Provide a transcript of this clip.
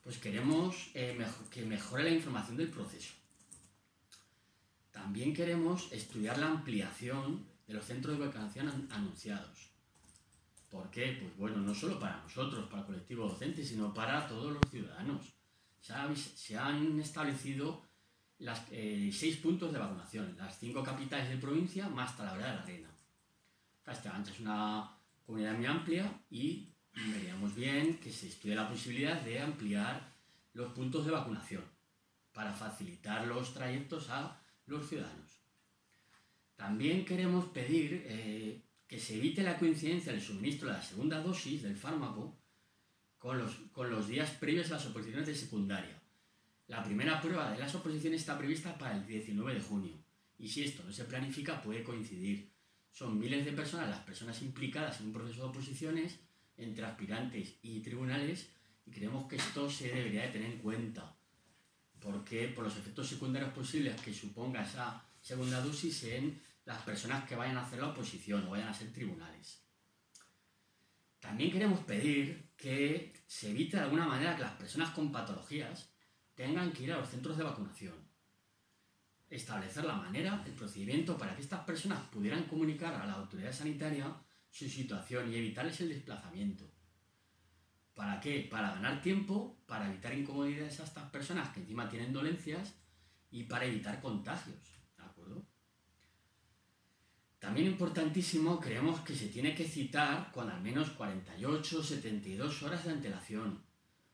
Pues queremos que mejore la información del proceso. También queremos estudiar la ampliación de los centros de vacunación anunciados. ¿Por qué? Pues bueno, no solo para nosotros, para el colectivo docente, sino para todos los ciudadanos. Se han establecido 6 puntos de vacunación, las 5 capitales de provincia más Talavera de la Reina. Castilla-La es una comunidad muy amplia y veríamos bien que se estudie la posibilidad de ampliar los puntos de vacunación para facilitar los trayectos a los ciudadanos. También queremos pedir que se evite la coincidencia del suministro de la segunda dosis del fármaco con los días previos a las oposiciones de secundaria. La primera prueba de las oposiciones está prevista para el 19 de junio y si esto no se planifica puede coincidir. Son miles de personas las personas implicadas en un proceso de oposiciones entre aspirantes y tribunales y creemos que esto se debería de tener en cuenta porque por los efectos secundarios posibles que suponga esa segunda dosis en las personas que vayan a hacer la oposición o vayan a ser tribunales. También queremos pedir que se evite de alguna manera que las personas con patologías tengan que ir a los centros de vacunación. Establecer la manera, el procedimiento para que estas personas pudieran comunicar a la autoridad sanitaria su situación y evitarles el desplazamiento. ¿Para qué? Para ganar tiempo, para evitar incomodidades a estas personas que encima tienen dolencias y para evitar contagios, ¿de acuerdo? También importantísimo, creemos que se tiene que citar con al menos 48 o 72 horas de antelación.